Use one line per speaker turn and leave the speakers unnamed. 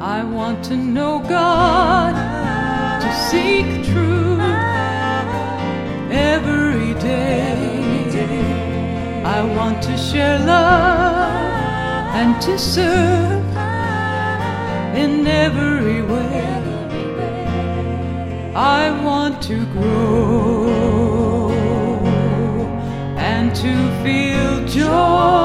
I want to know God, to seek truth every day. I want to share love and to serve in every way. I want to grow and to feel joy